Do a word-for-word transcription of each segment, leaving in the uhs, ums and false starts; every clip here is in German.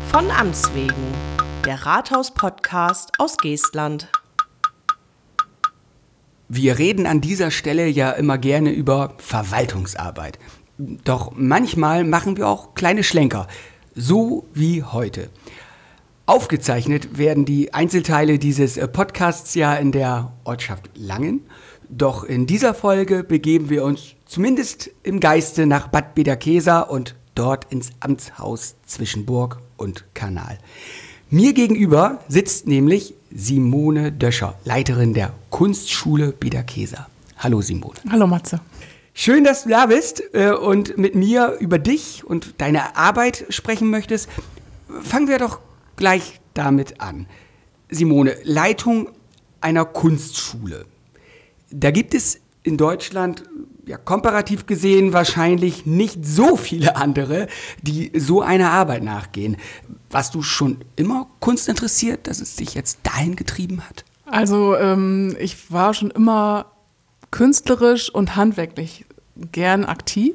Von Amts wegen, der Rathaus-Podcast aus Geestland. Wir reden an dieser Stelle ja immer gerne über Verwaltungsarbeit. Doch manchmal machen wir auch kleine Schlenker, so wie heute. Aufgezeichnet werden die Einzelteile dieses Podcasts ja in der Ortschaft Langen. Doch in dieser Folge begeben wir uns zumindest im Geiste nach Bad Bederkesa und dort ins Amtshaus zwischen Burg und Kanal. Mir gegenüber sitzt nämlich Simone Döscher, Leiterin der Kunstschule Bederkesa. Hallo Simone. Hallo Matze. Schön, dass du da bist äh, und mit mir über dich und deine Arbeit sprechen möchtest. Fangen wir doch gleich damit an. Simone, Leitung einer Kunstschule. Da gibt es in Deutschland, ja, komparativ gesehen wahrscheinlich nicht so viele andere, die so einer Arbeit nachgehen. Warst du schon immer Kunst interessiert, dass es dich jetzt dahin getrieben hat? Also ähm, ich war schon immer künstlerisch und handwerklich gern aktiv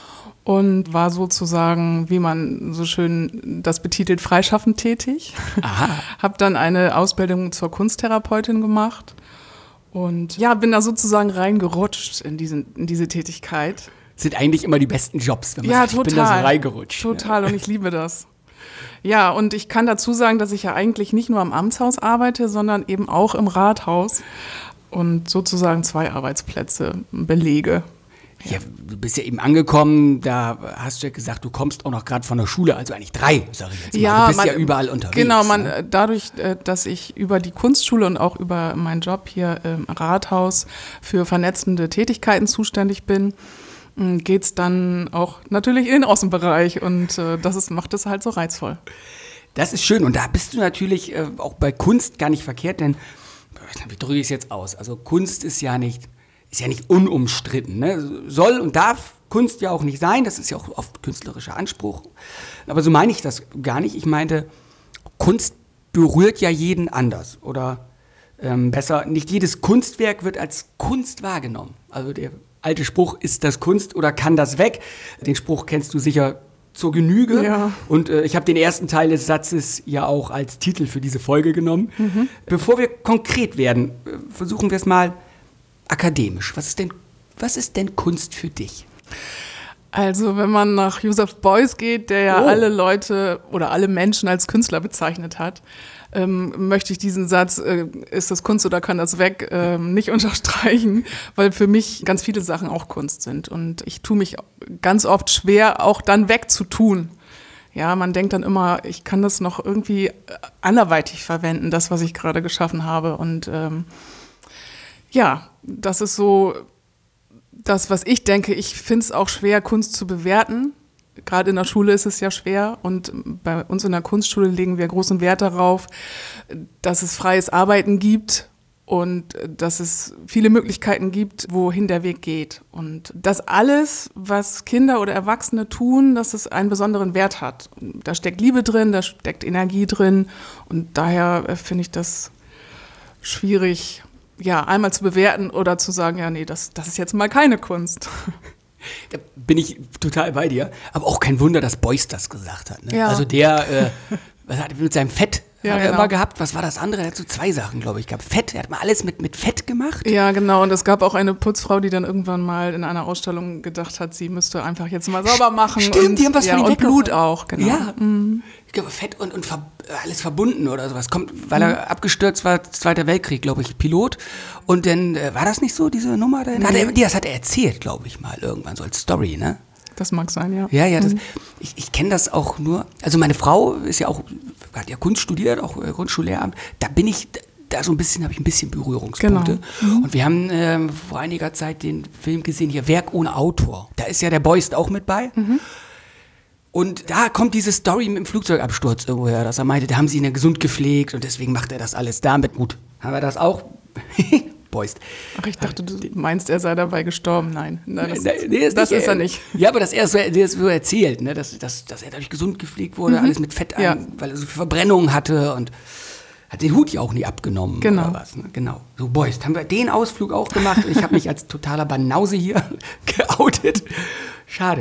und war sozusagen, wie man so schön das betitelt, freischaffend tätig. Aha. Habe dann eine Ausbildung zur Kunsttherapeutin gemacht und ja, bin da sozusagen reingerutscht in, diesen, in diese Tätigkeit. Sind eigentlich immer die besten Jobs, wenn man ja, sagt, total, ich bin da so reingerutscht. Total, und ich liebe das. Ja, und ich kann dazu sagen, dass ich ja eigentlich nicht nur am Amtshaus arbeite, sondern eben auch im Rathaus und sozusagen zwei Arbeitsplätze belege. Ja, du bist ja eben angekommen, da hast du ja gesagt, du kommst auch noch gerade von der Schule, also eigentlich drei, sag ich jetzt mal. Ja, du bist man, ja überall unterwegs. Genau, man, ne? dadurch, dass ich über die Kunstschule und auch über meinen Job hier im Rathaus für vernetzende Tätigkeiten zuständig bin, geht es dann auch natürlich in den Außenbereich und äh, das ist, macht es halt so reizvoll. Das ist schön und da bist du natürlich äh, auch bei Kunst gar nicht verkehrt, denn, wie drücke ich es jetzt aus, also Kunst ist ja nicht, ist ja nicht unumstritten, ne? Soll und darf Kunst ja auch nicht sein, das ist ja auch oft künstlerischer Anspruch, aber so meine ich das gar nicht, ich meinte, Kunst berührt ja jeden anders oder ähm, besser, nicht jedes Kunstwerk wird als Kunst wahrgenommen, also der alte Spruch, ist das Kunst oder kann das weg? Den Spruch kennst du sicher zur Genüge. Ja. Und äh, ich habe den ersten Teil des Satzes ja auch als Titel für diese Folge genommen. Mhm. Bevor wir konkret werden, äh, versuchen wir es mal akademisch. Was ist denn, was ist denn Kunst für dich? Also wenn man nach Joseph Beuys geht, der ja oh. alle Leute oder alle Menschen als Künstler bezeichnet hat, ähm, möchte ich diesen Satz, äh, ist das Kunst oder kann das weg, äh, nicht unterstreichen, weil für mich ganz viele Sachen auch Kunst sind. Und ich tue mich ganz oft schwer, auch dann wegzutun. Ja, man denkt dann immer, ich kann das noch irgendwie anderweitig verwenden, das, was ich gerade geschaffen habe. Und ähm, ja, das ist so das, was ich denke. Ich finde es auch schwer, Kunst zu bewerten. Gerade in der Schule ist es ja schwer und bei uns in der Kunstschule legen wir großen Wert darauf, dass es freies Arbeiten gibt und dass es viele Möglichkeiten gibt, wohin der Weg geht. Und dass alles, was Kinder oder Erwachsene tun, dass es einen besonderen Wert hat. Da steckt Liebe drin, da steckt Energie drin und daher finde ich das schwierig, ja, einmal zu bewerten oder zu sagen, ja, nee, das, das ist jetzt mal keine Kunst. Da bin ich total bei dir. Aber auch kein Wunder, dass Beuys das gesagt hat. Ne? Ja. Also der, äh, was hat er mit seinem Fett ja, hat er genau. immer gehabt? Was war das andere? Er hat so zwei Sachen, glaube ich, gehabt. Fett, er hat mal alles mit, mit Fett gemacht. Ja, genau. Und es gab auch eine Putzfrau, die dann irgendwann mal in einer Ausstellung gedacht hat, sie müsste einfach jetzt mal sauber machen. Stimmt, und, die haben was ja, von ihm und Blut auch, genau. Ja, mhm. ich glaube, Fett und, und ver- alles verbunden oder sowas. Kommt, weil er abgestürzt war, Zweiter Weltkrieg, glaube ich, Pilot. Und dann, äh, war das nicht so, diese Nummer? Nee. Hat er, das hat er erzählt, glaube ich mal, irgendwann so als Story, ne? Das mag sein, ja. Ja, ja, das, mhm. ich, ich kenne das auch nur, also meine Frau ist ja auch, hat ja Kunst studiert, auch äh, Grundschullehramt, da bin ich, da so ein bisschen, habe ich ein bisschen Berührungspunkte. Genau. Mhm. Und wir haben ähm, vor einiger Zeit den Film gesehen, hier, Werk ohne Autor. Da ist ja der Beuys auch mit bei. Mhm. Und da kommt diese Story mit dem Flugzeugabsturz irgendwoher, dass er meinte, da haben sie ihn ja gesund gepflegt und deswegen macht er das alles damit. Gut, haben wir das auch? Beuys. Ach, ich dachte, du meinst, er sei dabei gestorben. Nein, Nein das, nee, nee, ist, das nicht, ist er nicht. Ja, aber dass er so, der so erzählt, ne, dass, dass, dass er dadurch gesund gepflegt wurde, mhm. alles mit Fett, ja. ein, weil er so viel Verbrennungen hatte und hat den Hut ja auch nie abgenommen. Genau. Oder was, ne? Genau. So, Beuys, haben wir den Ausflug auch gemacht. Ich habe mich als totaler Banause hier geoutet. Schade.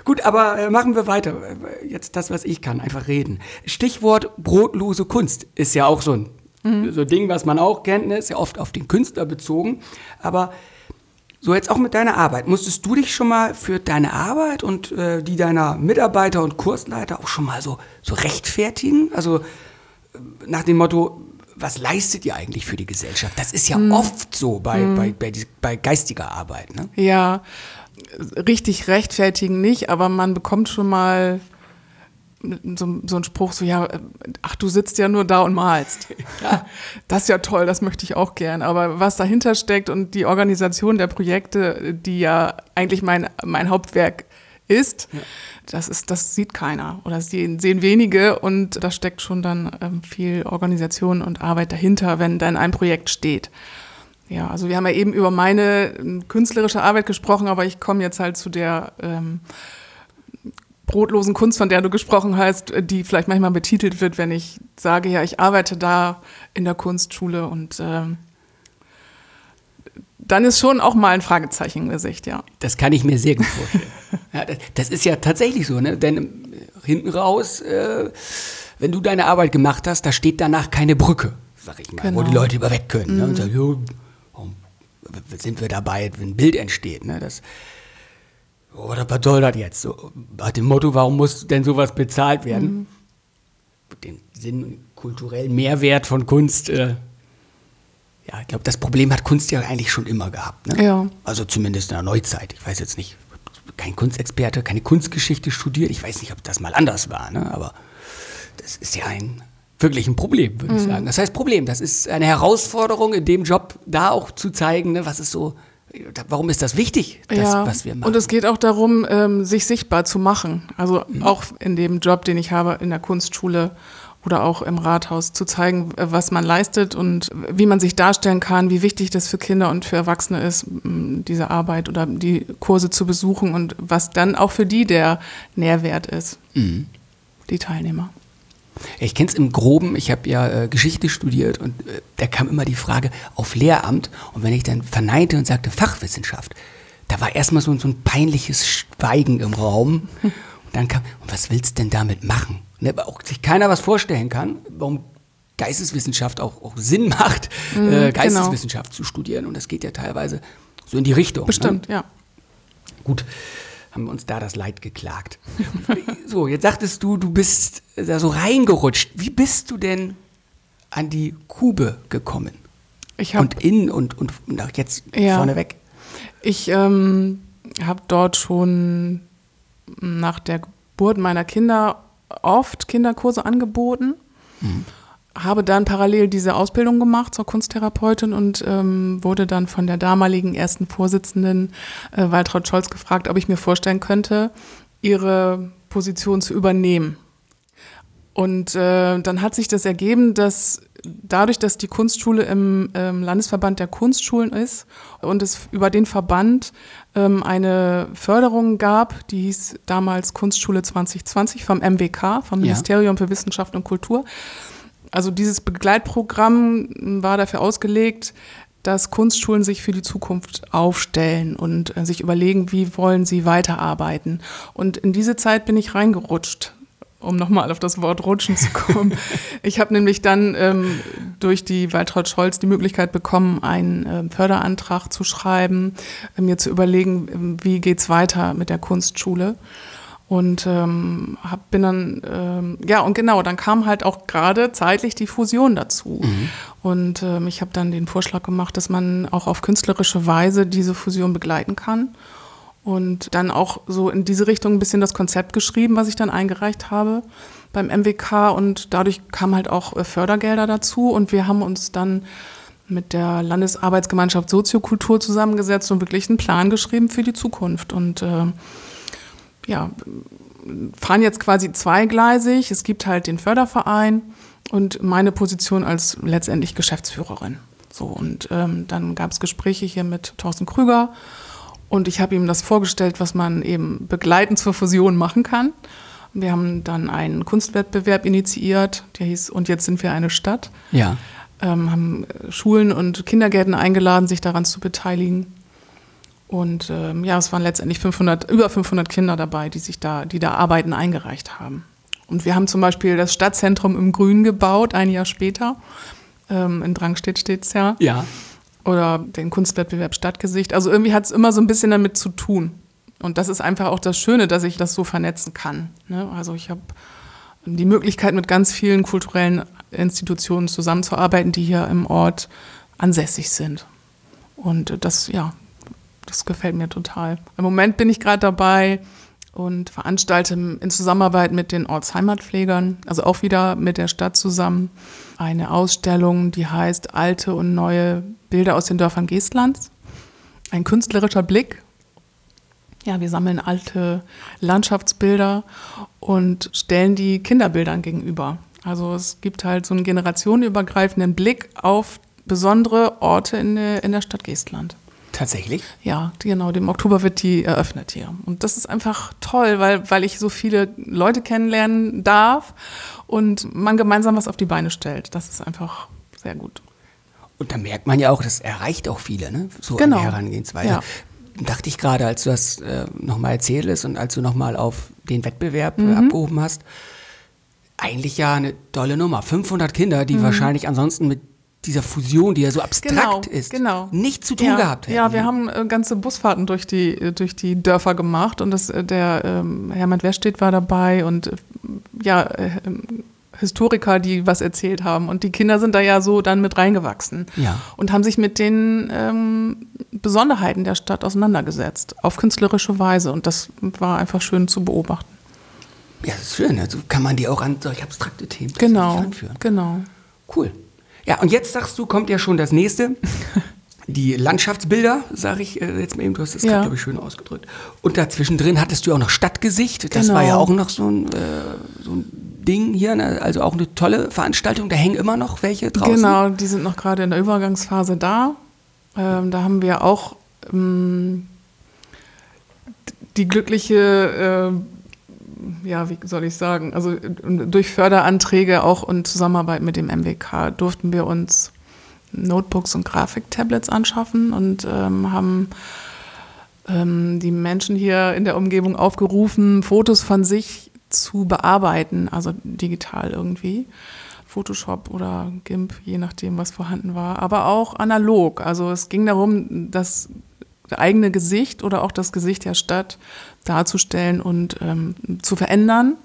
Gut, aber äh, machen wir weiter. Jetzt das, was ich kann, einfach reden. Stichwort brotlose Kunst ist ja auch so ein mhm. so ein Ding, was man auch kennt, ne? Ist ja oft auf den Künstler bezogen. Aber so jetzt auch mit deiner Arbeit. Musstest du dich schon mal für deine Arbeit und äh, die deiner Mitarbeiter und Kursleiter auch schon mal so, so rechtfertigen? Also äh, nach dem Motto, was leistet ihr eigentlich für die Gesellschaft? Das ist ja mhm. oft so bei, mhm. bei, bei, bei geistiger Arbeit. Ne? Ja, richtig rechtfertigen nicht, aber man bekommt schon mal so, so einen Spruch, so ja, ach, du sitzt ja nur da und malst. Ja. Das ist ja toll, das möchte ich auch gern. Aber was dahinter steckt und die Organisation der Projekte, die ja eigentlich mein, mein Hauptwerk ist, ja. das ist, das sieht keiner oder das sehen, sehen wenige und da steckt schon dann ähm, viel Organisation und Arbeit dahinter, wenn dann ein Projekt steht. Ja, also wir haben ja eben über meine äh, künstlerische Arbeit gesprochen, aber ich komme jetzt halt zu der ähm, brotlosen Kunst, von der du gesprochen hast, die vielleicht manchmal betitelt wird, wenn ich sage, ja, ich arbeite da in der Kunstschule und ähm, dann ist schon auch mal ein Fragezeichen im Gesicht, ja. Das kann ich mir sehr gut vorstellen. Ja, das, das ist ja tatsächlich so, ne? Denn hinten raus, äh, wenn du deine Arbeit gemacht hast, da steht danach keine Brücke, sag ich mal, genau. wo die Leute über weg können. Mhm. Ne? Und sagen, jo, warum sind wir dabei, wenn ein Bild entsteht? Ne? Das, oder was soll das jetzt? So, nach dem Motto, warum muss denn sowas bezahlt werden? Mhm. Den Sinn, kulturellen Mehrwert von Kunst, äh, ja, ich glaube, das Problem hat Kunst ja eigentlich schon immer gehabt. Ne? Ja. Also zumindest in der Neuzeit. Ich weiß jetzt nicht, kein Kunstexperte, keine Kunstgeschichte studiert. Ich weiß nicht, ob das mal anders war, ne? Aber das ist ja ein wirklich ein Problem, würde mhm. ich sagen. Das heißt Problem, das ist eine Herausforderung in dem Job, da auch zu zeigen, ne, was ist so, warum ist das wichtig, das, ja. was wir machen. Und es geht auch darum, ähm, sich sichtbar zu machen. Also mhm. auch in dem Job, den ich habe in der Kunstschule oder auch im Rathaus, zu zeigen, was man leistet und wie man sich darstellen kann, wie wichtig das für Kinder und für Erwachsene ist, diese Arbeit oder die Kurse zu besuchen und was dann auch für die der Nährwert ist, mhm. die Teilnehmer. Ich kenne es im Groben, ich habe ja äh, Geschichte studiert und äh, da kam immer die Frage auf Lehramt und wenn ich dann verneinte und sagte Fachwissenschaft, da war erstmal so, so ein peinliches Schweigen im Raum und dann kam, und was willst du denn damit machen? Ne, auch sich keiner was vorstellen kann, warum Geisteswissenschaft auch, auch Sinn macht, mhm, äh, Geisteswissenschaft genau. zu studieren. Und das geht ja teilweise so in die Richtung. Bestimmt, ne? ja. Gut, haben wir uns da das Leid geklagt. So, jetzt sagtest du, du bist da so reingerutscht. Wie bist du denn an die Kube gekommen? Ich hab, und in und, und nach jetzt ja, vorneweg? Ich ähm, habe dort schon nach der Geburt meiner Kinder oft Kinderkurse angeboten, mhm. habe dann parallel diese Ausbildung gemacht zur Kunsttherapeutin und ähm, wurde dann von der damaligen ersten Vorsitzenden äh, Waltraud Scholz gefragt, ob ich mir vorstellen könnte, ihre Position zu übernehmen. Und äh, dann hat sich das ergeben, dass dadurch, dass die Kunstschule im ähm, Landesverband der Kunstschulen ist und es über den Verband ähm, eine Förderung gab, die hieß damals Kunstschule zwanzig zwanzig vom M W K, vom ja. Ministerium für Wissenschaft und Kultur. Also dieses Begleitprogramm war dafür ausgelegt, dass Kunstschulen sich für die Zukunft aufstellen und äh, sich überlegen, wie wollen sie weiterarbeiten. Und in diese Zeit bin ich reingerutscht, um nochmal auf das Wort Rutschen zu kommen. Ich habe nämlich dann ähm, durch die Waltraud Scholz die Möglichkeit bekommen, einen äh, Förderantrag zu schreiben, äh, mir zu überlegen, wie geht's weiter mit der Kunstschule. Und ähm, hab, bin dann, ähm, ja und genau, dann kam halt auch gerade zeitlich die Fusion dazu. Mhm. Und ähm, ich habe dann den Vorschlag gemacht, dass man auch auf künstlerische Weise diese Fusion begleiten kann. Und dann auch so in diese Richtung ein bisschen das Konzept geschrieben, was ich dann eingereicht habe beim M W K. Und dadurch kamen halt auch Fördergelder dazu. Und wir haben uns dann mit der Landesarbeitsgemeinschaft Soziokultur zusammengesetzt und wirklich einen Plan geschrieben für die Zukunft. Und äh, ja, fahren jetzt quasi zweigleisig. Es gibt halt den Förderverein und meine Position als letztendlich Geschäftsführerin. So, und ähm, dann gab es Gespräche hier mit Thorsten Krüger. Und ich habe ihm das vorgestellt, was man eben begleitend zur Fusion machen kann. Wir haben dann einen Kunstwettbewerb initiiert, der hieß Und jetzt sind wir eine Stadt. Ja. Ähm, haben Schulen und Kindergärten eingeladen, sich daran zu beteiligen. Und ähm, ja, es waren letztendlich fünfhundert, über fünfhundert Kinder dabei, die sich da, die da Arbeiten eingereicht haben. Und wir haben zum Beispiel das Stadtzentrum im Grün gebaut, ein Jahr später. Ähm, in Drangstedt steht es ja. Ja. Oder den Kunstwettbewerb Stadtgesicht. Also irgendwie hat es immer so ein bisschen damit zu tun. Und das ist einfach auch das Schöne, dass ich das so vernetzen kann. Ne? Also ich habe die Möglichkeit, mit ganz vielen kulturellen Institutionen zusammenzuarbeiten, die hier im Ort ansässig sind. Und das, ja, das gefällt mir total. Im Moment bin ich gerade dabei und veranstalte in Zusammenarbeit mit den Ortsheimatpflegern, also auch wieder mit der Stadt zusammen, eine Ausstellung, die heißt Alte und neue Bilder aus den Dörfern Geestlands. Ein künstlerischer Blick. Ja, wir sammeln alte Landschaftsbilder und stellen die Kinderbildern gegenüber. Also es gibt halt so einen generationenübergreifenden Blick auf besondere Orte in der, in der Stadt Geestland. Tatsächlich? Ja, genau. Im Oktober wird die eröffnet hier. Und das ist einfach toll, weil, weil ich so viele Leute kennenlernen darf und man gemeinsam was auf die Beine stellt. Das ist einfach sehr gut. Und da merkt man ja auch, das erreicht auch viele, ne? So Genau. eine Herangehensweise. Ja. Dachte ich gerade, als du das äh, nochmal erzählst und als du nochmal auf den Wettbewerb Mhm. äh, abgehoben hast, eigentlich ja eine tolle Nummer. fünfhundert Kinder, die mhm. wahrscheinlich ansonsten mit dieser Fusion, die ja so abstrakt genau, ist, genau. nichts zu tun ja, gehabt hätten. Ja, wir haben äh, ganze Busfahrten durch die, äh, durch die Dörfer gemacht und das, äh, der ähm, Hermann Weststedt war dabei und äh, ja, äh, Historiker, die was erzählt haben. Und die Kinder sind da ja so dann mit reingewachsen ja. und haben sich mit den ähm, Besonderheiten der Stadt auseinandergesetzt, auf künstlerische Weise. Und das war einfach schön zu beobachten. Ja, das ist schön. Also kann man die auch an solch abstrakte Themen genau, ranführen. Genau. Cool. Ja, und jetzt sagst du, kommt ja schon das nächste. Die Landschaftsbilder, sage ich äh, jetzt mal eben, du hast das ja. gerade, glaube ich, schön ausgedrückt. Und dazwischen drin hattest du auch noch Stadtgesicht. Das genau. war ja auch noch so ein, äh, so ein Ding hier, ne? Also auch eine tolle Veranstaltung. Da hängen immer noch welche draußen. Genau, die sind noch gerade in der Übergangsphase da. Ähm, da haben wir auch ähm, die glückliche, äh, ja, wie soll ich sagen, also durch Förderanträge auch in Zusammenarbeit mit dem M W K durften wir uns Notebooks und Grafiktablets anschaffen und ähm, haben ähm, die Menschen hier in der Umgebung aufgerufen, Fotos von sich zu bearbeiten, also digital irgendwie. Photoshop oder GIMP, je nachdem, was vorhanden war, aber auch analog. Also es ging darum, das eigene Gesicht oder auch das Gesicht der Stadt darzustellen und ähm, zu verändern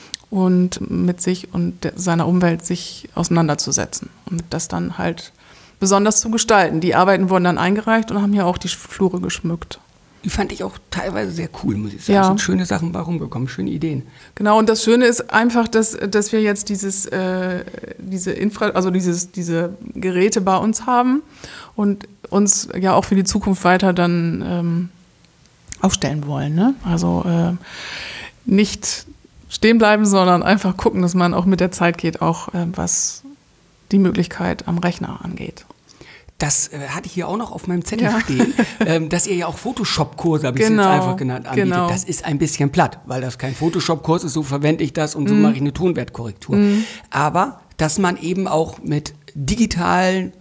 und mit sich und der, seiner Umwelt sich auseinanderzusetzen und das dann halt besonders zu gestalten. Die Arbeiten wurden dann eingereicht und haben hier auch die Flure geschmückt. Die fand ich auch teilweise sehr cool, muss ich sagen. Ja. Sind schöne Sachen bei rumgekommen, schöne Ideen. Genau, und das Schöne ist einfach, dass, dass wir jetzt dieses, äh, diese Infra, also dieses, diese Geräte bei uns haben und uns ja auch für die Zukunft weiter dann ähm, aufstellen wollen. Ne? Also äh, nicht stehen bleiben, sondern einfach gucken, dass man auch mit der Zeit geht, auch äh, was die Möglichkeit am Rechner angeht. Das äh, hatte ich hier auch noch auf meinem Zettel Ja. stehen, ähm, dass ihr ja auch Photoshop-Kurse, habe ich Genau, es jetzt einfach genannt, anbietet. genau. Das ist ein bisschen platt, weil das kein Photoshop-Kurs ist, so verwende ich das und so Mhm. mache ich eine Tonwertkorrektur. Mhm. Aber, dass man eben auch mit digitalen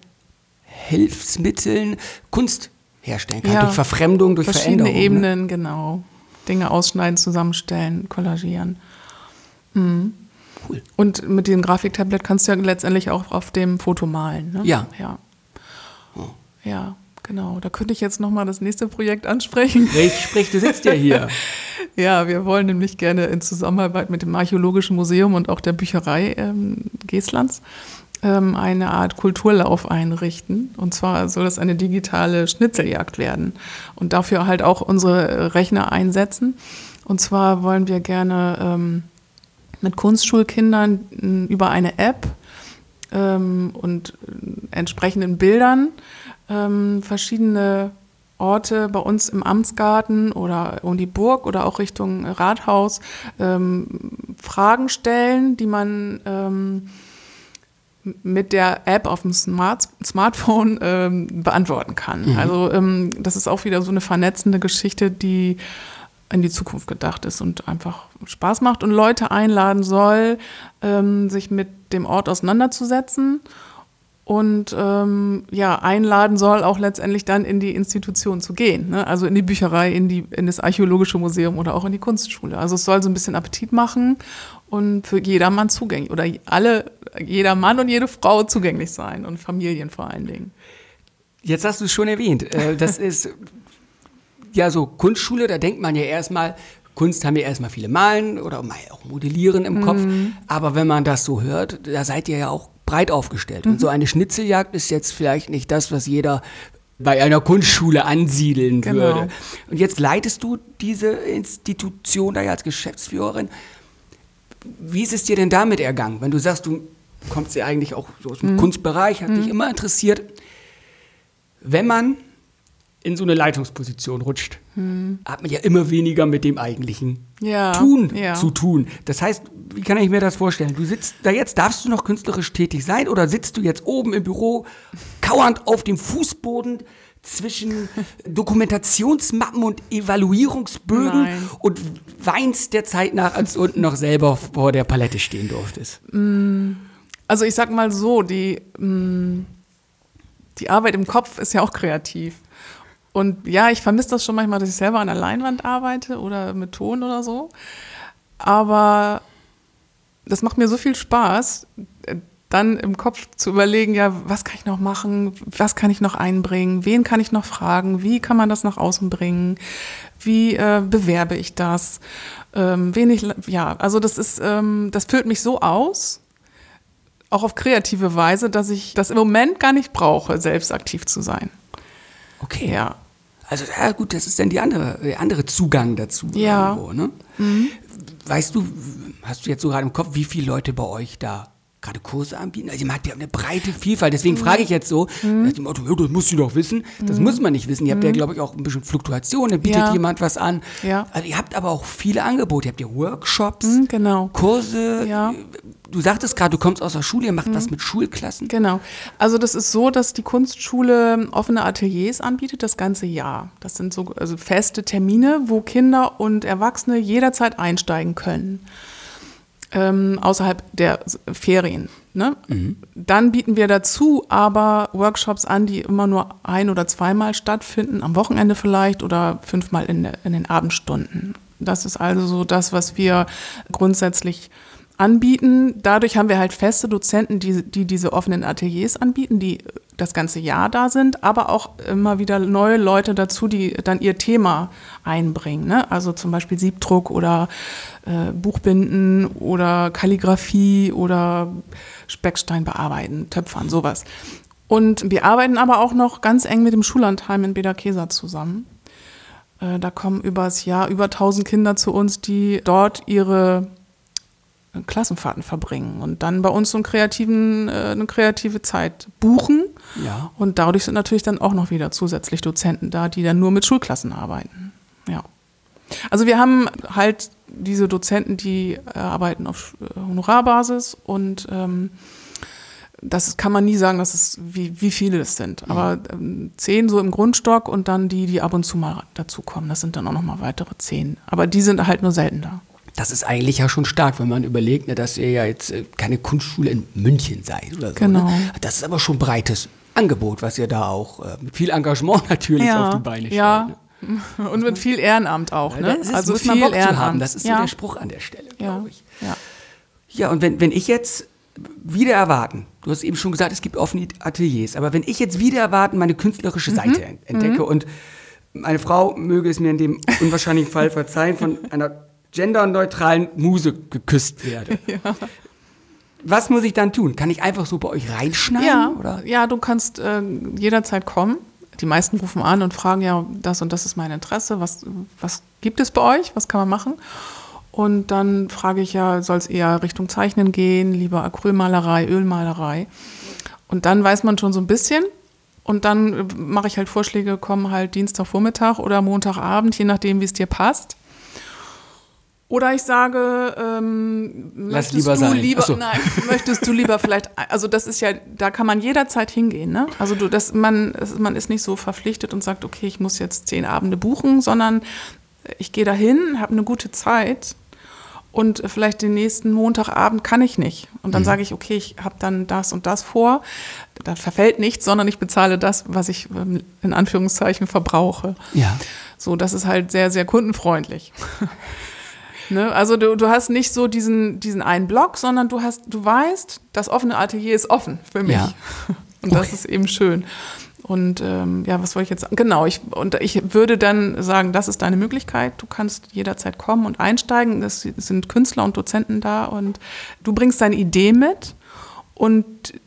Hilfsmitteln Kunst herstellen kann, Ja. durch Verfremdung, durch Verschiedene Veränderung. Ne? Ebenen, genau. Dinge ausschneiden, zusammenstellen, kollagieren. Mhm. Cool. Und mit dem Grafiktablet kannst du ja letztendlich auch auf dem Foto malen. Ne? Ja. Ja. Oh. Ja, genau. Da könnte ich jetzt nochmal das nächste Projekt ansprechen. Sprich, sprich, du sitzt ja hier. Ja, wir wollen nämlich gerne in Zusammenarbeit mit dem Archäologischen Museum und auch der Bücherei ähm, Geestlands ähm, eine Art Kulturlauf einrichten. Und zwar soll das eine digitale Schnitzeljagd werden. Und dafür halt auch unsere Rechner einsetzen. Und zwar wollen wir gerne ähm, mit Kunstschulkindern m, über eine App ähm, und äh, entsprechenden Bildern ähm, verschiedene Orte bei uns im Amtsgarten oder um die Burg oder auch Richtung Rathaus ähm, Fragen stellen, die man ähm, mit der App auf dem Smart Smartphone ähm, beantworten kann. Mhm. Also ähm, das ist auch wieder so eine vernetzende Geschichte, die in die Zukunft gedacht ist und einfach Spaß macht und Leute einladen soll, ähm, sich mit dem Ort auseinanderzusetzen Und ähm, ja, einladen soll auch letztendlich dann in die Institution zu gehen, ne? Also in die Bücherei, in, die, in das Archäologische Museum oder auch in die Kunstschule. Also es soll so ein bisschen Appetit machen und für jedermann zugänglich oder alle, jeder Mann und jede Frau zugänglich sein und Familien vor allen Dingen. Jetzt hast du es schon erwähnt. Das ist ja so Kunstschule, da denkt man ja erstmal, Kunst haben ja erstmal viele Malen oder auch Modellieren im Kopf. Mhm. Aber wenn man das so hört, da seid ihr ja auch breit aufgestellt. Mhm. Und so eine Schnitzeljagd ist jetzt vielleicht nicht das, was jeder bei einer Kunstschule ansiedeln genau. würde. Und jetzt leitest du diese Institution da ja als Geschäftsführerin. Wie ist es dir denn damit ergangen? Wenn du sagst, du kommst ja eigentlich auch so aus dem mhm. Kunstbereich, hat mhm. dich immer interessiert. Wenn man in so eine Leitungsposition rutscht, hm. hat man ja immer weniger mit dem eigentlichen ja, Tun ja. zu tun. Das heißt, wie kann ich mir das vorstellen? Du sitzt da jetzt, darfst du noch künstlerisch tätig sein oder sitzt du jetzt oben im Büro, kauernd auf dem Fußboden zwischen Dokumentationsmappen und Evaluierungsbögen Nein. und weinst der Zeit nach, als du unten noch selber vor der Palette stehen durftest? Also ich sag mal so, die, die Arbeit im Kopf ist ja auch kreativ. Und ja, ich vermisse das schon manchmal, dass ich selber an der Leinwand arbeite oder mit Ton oder so. Aber das macht mir so viel Spaß, dann im Kopf zu überlegen, ja, was kann ich noch machen, was kann ich noch einbringen, wen kann ich noch fragen, wie kann man das nach außen bringen, wie äh, bewerbe ich das, ähm, wen ich, ja, also das ist, ähm, das füllt mich so aus, auch auf kreative Weise, dass ich das im Moment gar nicht brauche, selbst aktiv zu sein. Okay, ja. Also ja gut, das ist dann die andere, der andere Zugang dazu. Ja. Irgendwo, ne? Mhm. Weißt du, hast du jetzt so gerade im Kopf, wie viele Leute bei euch da gerade Kurse anbieten? Also ihr habt ja eine breite Vielfalt, deswegen mhm. frage ich jetzt so, mhm. nach dem Motto, ja, das musst du doch wissen. Das mhm. muss man nicht wissen. Ihr habt mhm. ja, glaube ich, auch ein bisschen Fluktuation, da bietet ja. jemand was an. Ja. Also ihr habt aber auch viele Angebote. Ihr habt ja Workshops, mhm, genau. Kurse. Ja. Du sagtest gerade, du kommst aus der Schule, ihr macht mhm. was mit Schulklassen. Genau. Also das ist so, dass die Kunstschule offene Ateliers anbietet das ganze Jahr. Das sind so also feste Termine, wo Kinder und Erwachsene jederzeit einsteigen können. Ähm, außerhalb der Ferien. Ne? Mhm. Dann bieten wir dazu aber Workshops an, die immer nur ein- oder zweimal stattfinden, am Wochenende vielleicht oder fünfmal in, de, in den Abendstunden. Das ist also so das, was wir grundsätzlich anbieten. Dadurch haben wir halt feste Dozenten, die, die diese offenen Ateliers anbieten, die das ganze Jahr da sind, aber auch immer wieder neue Leute dazu, die dann ihr Thema einbringen. Ne? Also zum Beispiel Siebdruck oder äh, Buchbinden oder Kalligrafie oder Speckstein bearbeiten, Töpfern, sowas. Und wir arbeiten aber auch noch ganz eng mit dem Schullandheim in Bederkesa zusammen. Äh, da kommen übers Jahr über tausend Kinder zu uns, die dort ihre Klassenfahrten verbringen und dann bei uns so einen kreativen, äh, eine kreative Zeit buchen. Ja. Und dadurch sind natürlich dann auch noch wieder zusätzlich Dozenten da, die dann nur mit Schulklassen arbeiten. Ja. Also wir haben halt diese Dozenten, die äh, arbeiten auf äh, Honorarbasis und ähm, das kann man nie sagen, dass es, wie, wie viele das sind. Aber ähm, zehn so im Grundstock und dann die, die ab und zu mal dazukommen. Das sind dann auch noch mal weitere zehn. Aber die sind halt nur selten da. Das ist eigentlich ja schon stark, wenn man überlegt, ne, dass ihr ja jetzt keine Kunstschule in München seid oder so. Genau. Ne? Das ist aber schon ein breites Angebot, was ihr da auch äh, mit viel Engagement natürlich ja, auf die Beine stellt. Ja, ne? Und mit viel Ehrenamt auch. Ne? Das ist, also muss viel man Bock Ehrenamt. zu haben. Das ist ja. so der Spruch an der Stelle, ja. glaube ich. Ja. Ja, und wenn, wenn ich jetzt wieder erwarten, du hast eben schon gesagt, es gibt offene Ateliers, aber wenn ich jetzt wieder erwarten meine künstlerische Seite mhm. entdecke mhm. und meine Frau möge es mir in dem unwahrscheinlichen Fall verzeihen, von einer genderneutralen Muse geküsst werde. Ja. Was muss ich dann tun? Kann ich einfach so bei euch reinschneiden? Ja, oder? Ja, du kannst äh, jederzeit kommen. Die meisten rufen an und fragen, ja, das und das ist mein Interesse. Was, was gibt es bei euch? Was kann man machen? Und dann frage ich ja, soll es eher Richtung Zeichnen gehen, lieber Acrylmalerei, Ölmalerei? Und dann weiß man schon so ein bisschen. Und dann mache ich halt Vorschläge, komm halt Dienstagvormittag oder Montagabend, je nachdem, wie es dir passt. Oder ich sage, ähm, Lass möchtest lieber du sein. lieber, so. nein, möchtest du lieber vielleicht, also das ist ja, da kann man jederzeit hingehen, ne? Also du, das, man, man ist nicht so verpflichtet und sagt, okay, ich muss jetzt zehn Abende buchen, sondern ich gehe da hin, habe eine gute Zeit und vielleicht den nächsten Montagabend kann ich nicht. Und dann mhm. sage ich, okay, ich habe dann das und das vor. Da verfällt nichts, sondern ich bezahle das, was ich in Anführungszeichen verbrauche. Ja. So, das ist halt sehr, sehr kundenfreundlich. Ne? Also du, du hast nicht so diesen, diesen einen Block, sondern du hast, du weißt, das offene Atelier ist offen für mich. Ja. Und das okay. ist eben schön. Und ähm, ja, was wollte ich jetzt sagen? Genau, ich, und ich würde dann sagen, das ist deine Möglichkeit. Du kannst jederzeit kommen und einsteigen. Es sind Künstler und Dozenten da und du bringst deine Idee mit und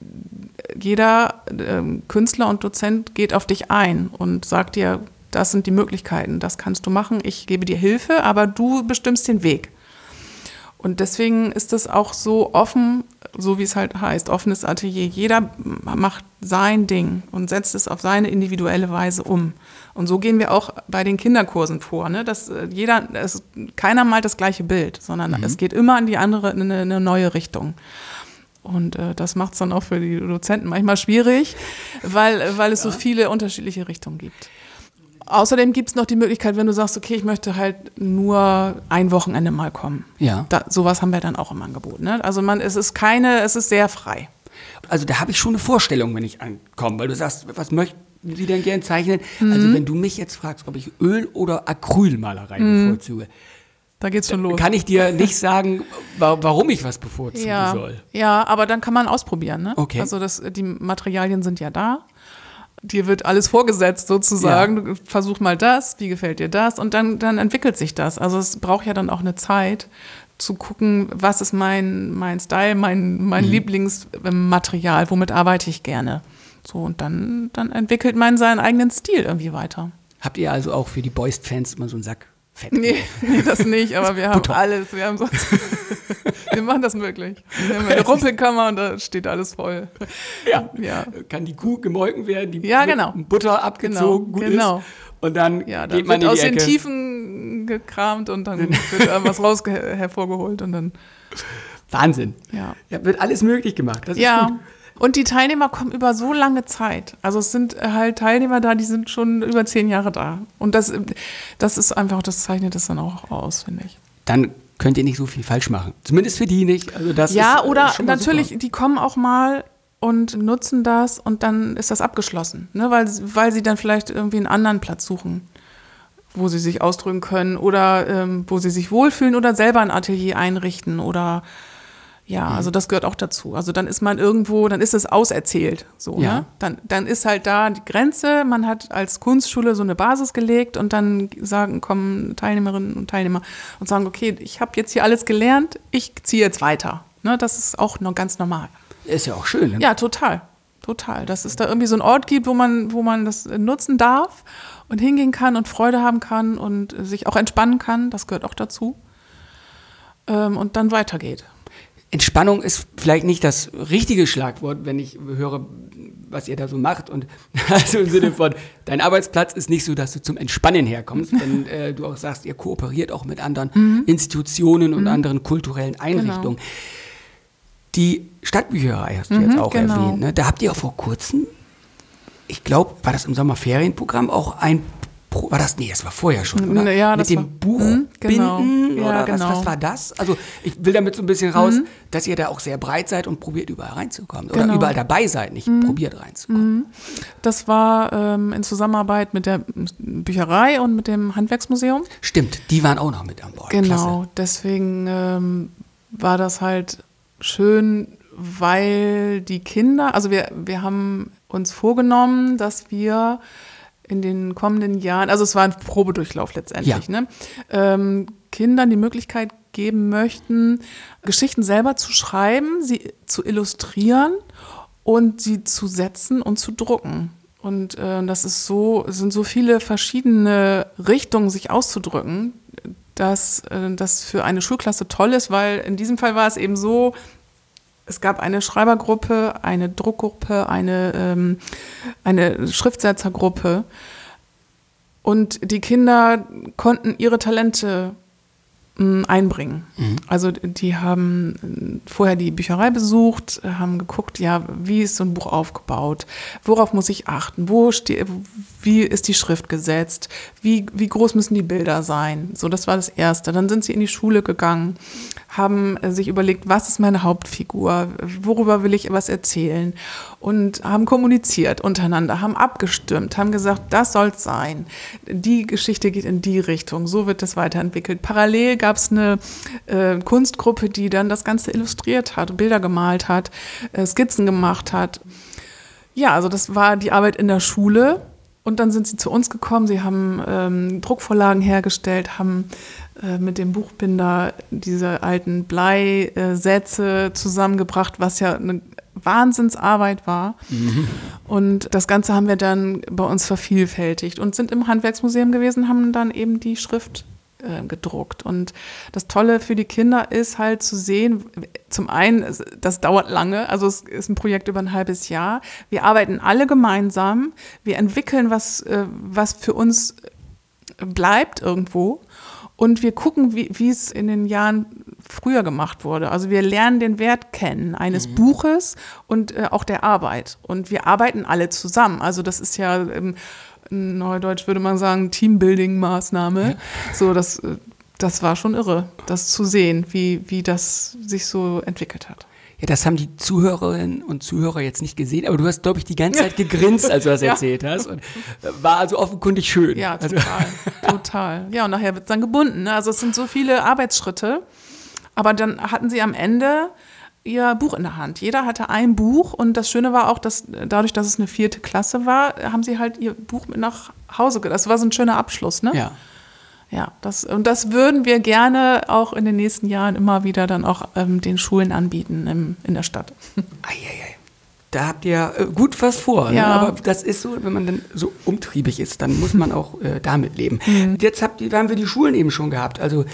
jeder ähm, Künstler und Dozent geht auf dich ein und sagt dir, das sind die Möglichkeiten, das kannst du machen. Ich gebe dir Hilfe, aber du bestimmst den Weg. Und deswegen ist das auch so offen, so wie es halt heißt, offenes Atelier. Jeder macht sein Ding und setzt es auf seine individuelle Weise um. Und so gehen wir auch bei den Kinderkursen vor, ne? Dass jeder, es, keiner malt das gleiche Bild, sondern mhm. es geht immer in die andere, in eine, eine neue Richtung. Und äh, das macht es dann auch für die Dozenten manchmal schwierig, weil, weil es ja. so viele unterschiedliche Richtungen gibt. Außerdem gibt es noch die Möglichkeit, wenn du sagst, okay, ich möchte halt nur ein Wochenende mal kommen. Ja. Da, sowas haben wir dann auch im Angebot. Ne? Also man, es ist keine, es ist sehr frei. Also da habe ich schon eine Vorstellung, wenn ich ankomme, weil du sagst, was möchten Sie denn gern zeichnen? Mhm. Also wenn du mich jetzt fragst, ob ich Öl- oder Acrylmalerei mhm. bevorzuge, da geht's schon los. Kann ich dir nicht sagen, warum ich was bevorzugen ja. soll. Ja, aber dann kann man ausprobieren. Ne? Okay. Also das, die Materialien sind ja da. Dir wird alles vorgesetzt sozusagen. Ja. Du versuch mal das, wie gefällt dir das? Und dann, dann entwickelt sich das. Also es braucht ja dann auch eine Zeit, zu gucken, was ist mein, mein Style, mein, mein mhm. Lieblingsmaterial, womit arbeite ich gerne. So, und dann, dann entwickelt man seinen eigenen Stil irgendwie weiter. Habt ihr also auch für die Boys-Fans immer so einen Sack Fett? Nee, nee, das nicht, aber wir haben Butter. alles. Wir, haben sonst wir machen das wirklich. Wir haben eine Rumpelkammer und da steht alles voll. Ja. ja. Kann die Kuh gemolken werden, die ja, genau. Butter abgezogen, genau. gut genau. ist. Und dann ja, geht man in die aus Ecke. den Tiefen gekramt und dann wird irgendwas raus hervorgeholt und dann. Wahnsinn. Ja. ja. Wird alles möglich gemacht. Das ist ja. gut. Und die Teilnehmer kommen über so lange Zeit. Also es sind halt Teilnehmer da, die sind schon über zehn Jahre da. Und das, das ist einfach, das zeichnet das dann auch aus, finde ich. Dann könnt ihr nicht so viel falsch machen. Zumindest für die nicht. Also das ja, ist, oder äh, schon mal natürlich, super. Die kommen auch mal und nutzen das und dann ist das abgeschlossen. Ne? Weil, weil sie dann vielleicht irgendwie einen anderen Platz suchen, wo sie sich ausdrücken können oder ähm, wo sie sich wohlfühlen oder selber ein Atelier einrichten oder ja, also das gehört auch dazu. Also dann ist man irgendwo, dann ist es auserzählt. So, ja. ne? Dann, dann ist halt da die Grenze, man hat als Kunstschule so eine Basis gelegt und dann sagen, kommen Teilnehmerinnen und Teilnehmer und sagen, okay, ich habe jetzt hier alles gelernt, ich ziehe jetzt weiter. Ne? Das ist auch noch ganz normal. Ist ja auch schön. Ne? Ja, total. Total. Dass es da irgendwie so einen Ort gibt, wo man, wo man das nutzen darf und hingehen kann und Freude haben kann und sich auch entspannen kann, das gehört auch dazu. Ähm, und dann weitergeht. Entspannung ist vielleicht nicht das richtige Schlagwort, wenn ich höre, was ihr da so macht. Und also im Sinne von, dein Arbeitsplatz ist nicht so, dass du zum Entspannen herkommst, wenn äh, du auch sagst, ihr kooperiert auch mit anderen mhm. Institutionen und mhm. anderen kulturellen Einrichtungen. Genau. Die Stadtbücherei hast du mhm, jetzt auch genau. erwähnt. Ne? Da habt ihr auch vor kurzem, ich glaube, war das im Sommerferienprogramm auch ein War das? Nee, das war vorher schon, oder? Ja, mit das dem war, Buchbinden? Genau. Oder ja, was, genau. was war das? Also ich will damit so ein bisschen raus, mhm. dass ihr da auch sehr breit seid und probiert überall reinzukommen. Oder genau. überall dabei seid, nicht mhm. probiert reinzukommen. Mhm. Das war ähm, in Zusammenarbeit mit der Bücherei und mit dem Handwerksmuseum. Stimmt, die waren auch noch mit an Bord. Genau, Klasse. deswegen ähm, war das halt schön, weil die Kinder, also wir, wir haben uns vorgenommen, dass wir in den kommenden Jahren, also es war ein Probedurchlauf letztendlich, ja. ne? ähm, Kindern die Möglichkeit geben möchten, Geschichten selber zu schreiben, sie zu illustrieren und sie zu setzen und zu drucken. Und äh, das ist so, es sind so viele verschiedene Richtungen, sich auszudrücken, dass äh, das für eine Schulklasse toll ist, weil in diesem Fall war es eben so, es gab eine Schreibergruppe, eine Druckgruppe, eine, ähm, eine Schriftsetzergruppe und die Kinder konnten ihre Talente einbringen. Mhm. Also die haben vorher die Bücherei besucht, haben geguckt, ja, wie ist so ein Buch aufgebaut, worauf muss ich achten, wo ste- wie ist die Schrift gesetzt, wie, wie groß müssen die Bilder sein. So, das war das Erste. Dann sind sie in die Schule gegangen, haben sich überlegt, was ist meine Hauptfigur, worüber will ich was erzählen und haben kommuniziert untereinander, haben abgestimmt, haben gesagt, das soll es sein. Die Geschichte geht in die Richtung, so wird das weiterentwickelt. Parallel gab es eine äh, Kunstgruppe, die dann das Ganze illustriert hat, Bilder gemalt hat, äh, Skizzen gemacht hat. Ja, also das war die Arbeit in der Schule. Und dann sind sie zu uns gekommen, sie haben ähm, Druckvorlagen hergestellt, haben äh, mit dem Buchbinder diese alten Bleisätze zusammengebracht, was ja eine Wahnsinnsarbeit war. Mhm. Und das Ganze haben wir dann bei uns vervielfältigt und sind im Handwerksmuseum gewesen, haben dann eben die Schrift äh, gedruckt. Und das Tolle für die Kinder ist halt zu sehen, zum einen, das dauert lange, also es ist ein Projekt über ein halbes Jahr. Wir arbeiten alle gemeinsam, wir entwickeln was, äh, was für uns bleibt irgendwo. Und wir gucken, wie, wie es in den Jahren früher gemacht wurde. Also wir lernen den Wert kennen eines mhm. Buches und äh, auch der Arbeit. Und wir arbeiten alle zusammen. Also das ist ja, im Neudeutsch würde man sagen, Teambuilding-Maßnahme. Ja. So, das, das war schon irre, das zu sehen, wie, wie das sich so entwickelt hat. Ja, das haben die Zuhörerinnen und Zuhörer jetzt nicht gesehen, aber du hast, glaube ich, die ganze Zeit gegrinst, als du das ja. erzählt hast. Und war also offenkundig schön. Ja, total, also. total. Ja, und nachher wird es dann gebunden. Ne? Also es sind so viele Arbeitsschritte, aber dann hatten sie am Ende ihr Buch in der Hand. Jeder hatte ein Buch und das Schöne war auch, dass dadurch, dass es eine vierte Klasse war, haben sie halt ihr Buch mit nach Hause gebracht. Das war so ein schöner Abschluss, ne? Ja. Ja, das, und das würden wir gerne auch in den nächsten Jahren immer wieder dann auch ähm, den Schulen anbieten im, in der Stadt. Eieiei. Da habt ihr äh, gut was vor. Ne? Ja. Aber das ist so, wenn man dann so umtriebig ist, dann muss man auch äh, damit leben. Mhm. Jetzt habt ihr, haben wir die Schulen eben schon gehabt. Also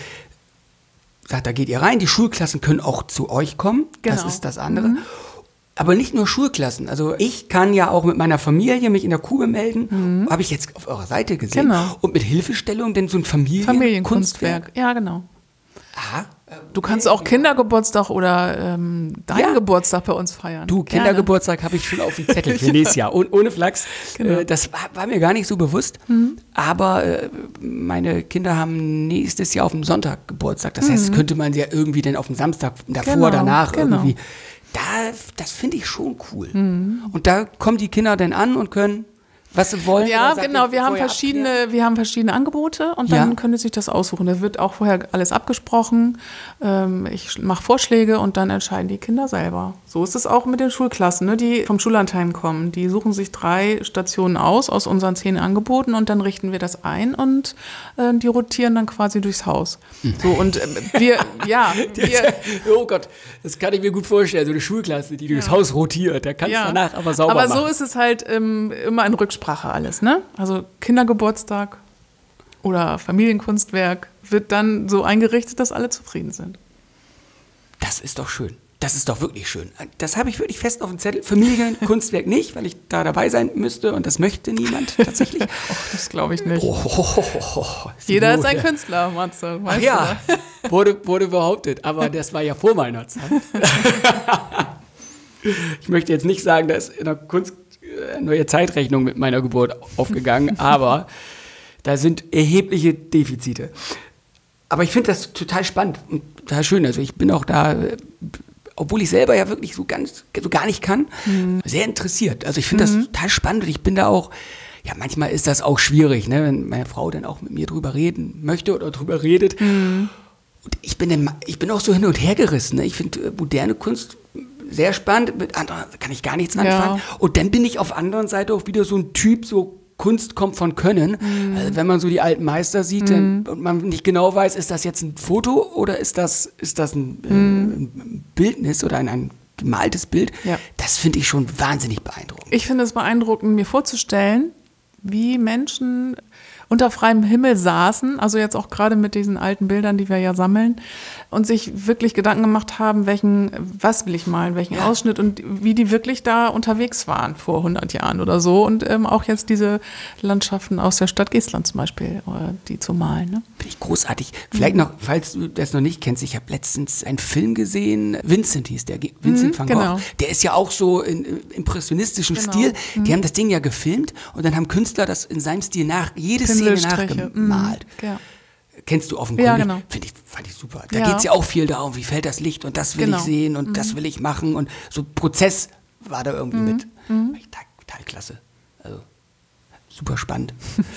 sagt, da geht ihr rein. Die Schulklassen können auch zu euch kommen. Genau. Das ist das andere. Mhm. Aber nicht nur Schulklassen. Also ich kann ja auch mit meiner Familie mich in der Kube melden. Mhm. Habe ich jetzt auf eurer Seite gesehen. Genau. Und mit Hilfestellung denn so ein Familien- Familienkunstwerk. Kunstwerk? Ja, genau. Aha. Du kannst auch Kindergeburtstag oder ähm, deinen ja. Geburtstag bei uns feiern. Du, Kindergeburtstag habe ich schon auf dem Zettel für nächstes Jahr. Und ohne Flachs. Genau. Äh, das war, war mir gar nicht so bewusst. Mhm. Aber äh, meine Kinder haben nächstes Jahr auf dem Sonntag Geburtstag. Das mhm. heißt, könnte man sie ja irgendwie dann auf dem Samstag davor, genau, danach genau. irgendwie. Da, das finde ich schon cool. Mhm. Und da kommen die Kinder dann an und können, was sie wollen. Ja, genau. Wir haben verschiedene, abklären? wir haben verschiedene Angebote und dann ja. können sie sich das aussuchen. Da wird auch vorher alles abgesprochen. Ähm, ich mache Vorschläge und dann entscheiden die Kinder selber. So ist es auch mit den Schulklassen, ne, die vom Schullandheim kommen. Die suchen sich drei Stationen aus, aus unseren zehn Angeboten und dann richten wir das ein und äh, die rotieren dann quasi durchs Haus. So, und äh, wir, ja. Wir, oh Gott, das kann ich mir gut vorstellen. So eine Schulklasse, die durchs ja. Haus rotiert. Da kannst du ja. danach aber sauber aber machen. Aber so ist es halt ähm, immer in Rücksprache alles, ne? Also Kindergeburtstag oder Familienkunstwerk wird dann so eingerichtet, dass alle zufrieden sind. Das ist doch schön. Das ist doch wirklich schön. Das habe ich wirklich fest auf dem Zettel. Familienkunstwerk nicht, weil ich da dabei sein müsste und das möchte niemand tatsächlich. Och, das glaube ich nicht. Oh, oh, oh, oh, oh. Jeder ist ein Künstler, Matze. Ach ja, wurde, wurde behauptet, aber das war ja vor meiner Zeit. Ich möchte jetzt nicht sagen, da ist in der Kunst eine neue Zeitrechnung mit meiner Geburt aufgegangen, aber da sind erhebliche Defizite. Aber ich finde das total spannend und total schön. Also ich bin auch da, obwohl ich selber ja wirklich so ganz, so gar nicht kann, mhm. sehr interessiert. Also ich finde mhm. das total spannend und ich bin da auch, ja manchmal ist das auch schwierig, ne, wenn meine Frau dann auch mit mir drüber reden möchte oder drüber redet. Mhm. Und ich bin, dann, ich bin auch so hin und her gerissen. Ne? Ich finde moderne Kunst sehr spannend, mit anderen kann ich gar nichts anfangen. Ja. Und dann bin ich auf der anderen Seite auch wieder so ein Typ, so Kunst kommt von Können. Mhm. Also wenn man so die alten Meister sieht mhm. dann, und man nicht genau weiß, ist das jetzt ein Foto oder ist das, ist das ein, mhm. äh, ein Bildnis oder ein, ein gemaltes Bild, ja. das finde ich schon wahnsinnig beeindruckend. Ich finde es beeindruckend, mir vorzustellen, wie Menschen unter freiem Himmel saßen, also jetzt auch gerade mit diesen alten Bildern, die wir ja sammeln, und sich wirklich Gedanken gemacht haben, welchen, was will ich malen, welchen ja. Ausschnitt und wie die wirklich da unterwegs waren vor hundert Jahren oder so und ähm, auch jetzt diese Landschaften aus der Stadt Geestland zum Beispiel, äh, die zu malen. Ne? Finde ich großartig. Vielleicht mhm. noch, falls du das noch nicht kennst, ich habe letztens einen Film gesehen, Vincent hieß der, Vincent mhm, van Gogh. Genau. Der ist ja auch so in, in impressionistischen genau. Stil. Mhm. Die haben das Ding ja gefilmt und dann haben Künstler das in seinem Stil nach, jede Szene nachgemalt. Mhm. Ja. Kennst du offenkundig? Ja, genau. Finde ich, fand ich super. Da ja. geht es ja auch viel darum, wie fällt das Licht und das will genau. ich sehen und mhm. das will ich machen und so Prozess war da irgendwie mhm. mit. Mhm. Total, total klasse. Also super spannend.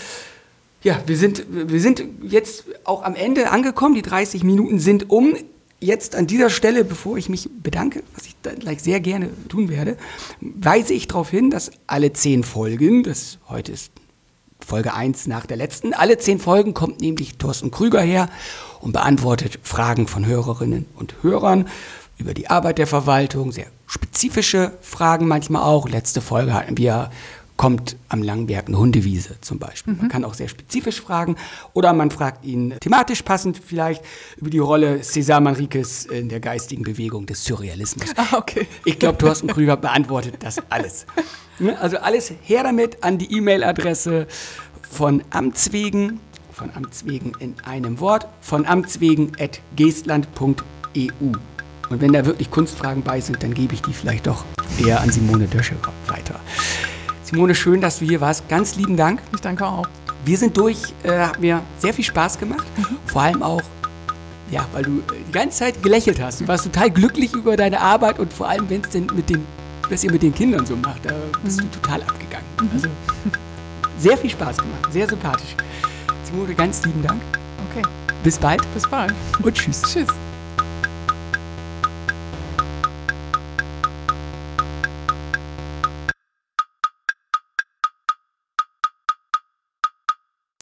Ja, wir sind, wir sind jetzt auch am Ende angekommen. Die dreißig Minuten sind um. Jetzt an dieser Stelle, bevor ich mich bedanke, was ich dann gleich sehr gerne tun werde, weise ich darauf hin, dass alle zehn Folgen, das heute ist Folge eins nach der letzten. Alle zehn Folgen kommt nämlich Thorsten Krüger her und beantwortet Fragen von Hörerinnen und Hörern über die Arbeit der Verwaltung, sehr spezifische Fragen manchmal auch. Letzte Folge hatten wir, kommt am Langberg eine Hundewiese zum Beispiel. Mhm. Man kann auch sehr spezifisch fragen oder man fragt ihn thematisch passend vielleicht über die Rolle César Manriques in der geistigen Bewegung des Surrealismus. Ah, okay. Ich glaube, Thorsten Krüger beantwortet das alles. Also alles her damit an die E-Mail-Adresse von Amts wegen, von Amts wegen in einem Wort, von amts wegen at geestland punkt e u. Und wenn da wirklich Kunstfragen bei sind, dann gebe ich die vielleicht doch eher an Simone Dösche weiter. Simone, schön, dass du hier warst. Ganz lieben Dank. Ich danke auch. Wir sind durch, äh, hat mir sehr viel Spaß gemacht. Mhm. Vor allem auch, ja, weil du die ganze Zeit gelächelt hast. Du warst total glücklich über deine Arbeit und vor allem, wenn es denn mit den was ihr mit den Kindern so macht, da bist mhm. du total abgegangen. Mhm. Also sehr viel Spaß gemacht, sehr sympathisch. Simone, ganz lieben Dank. Okay. Bis bald. Bis bald. Und tschüss. Tschüss.